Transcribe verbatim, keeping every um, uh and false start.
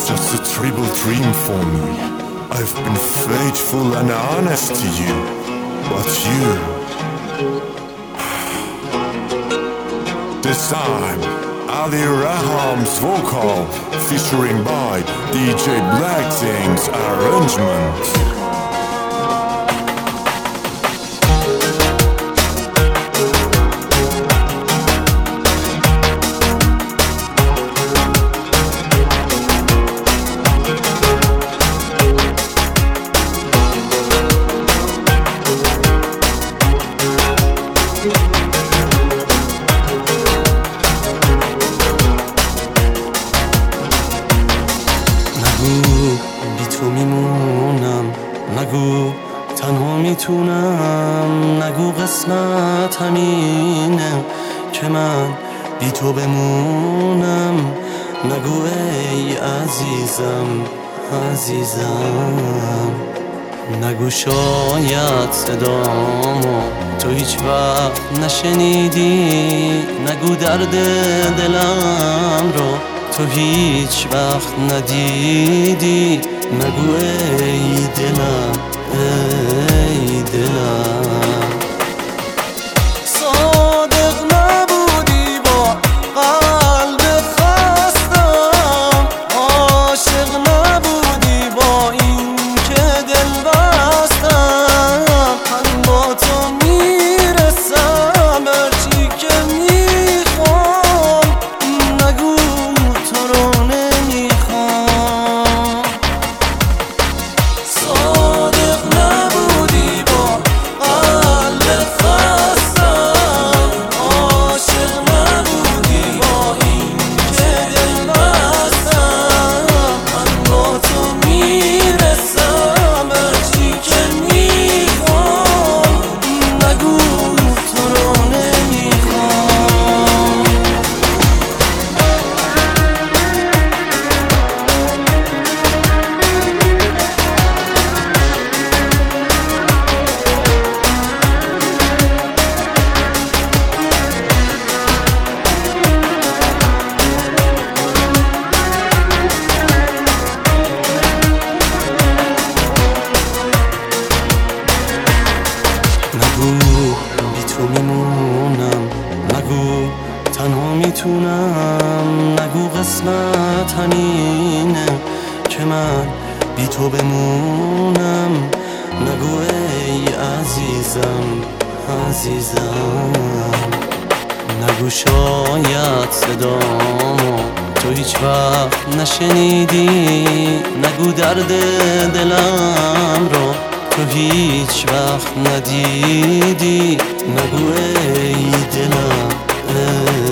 just a triple dream for me. I've been faithful and honest to you, but you... This time, Ali Raham's vocal, featuring by D J Black Thing's arrangement. بی تو میمونم، نگو تنها میتونم، نگو قسمت همینه که من بی تو بمونم، نگو ای عزیزم عزیزم، نگو شاید صدامو تو هیچ وقت نشنیدی، نگو درد دلم رو تو هیچ وقت ندیدی، نگو ای دلم ای دلم. صادق نبودی با قلب خستم، عاشق نبودی با این که دل بستم، من با تو میرسم هرچی که میخوام، نگو تو رو نمیخوام. صادق نبودی با قلب خستم، عاشق نبودی با این که دل بستم، من با تو میرسم هرچی که میخوام، نگو تو رو نمیخوام. نگو بی تو میمونم، نگو تنها میتونم، نگو قسمت همینه که من بی تو بمونم، نگو ای عزیزم عزیزم، نگو شاید صدامو تو هیچ وقت نشنیدی، نگو درد دلم رو تو هیچ وقت ندیدی، نگو ای دلم ای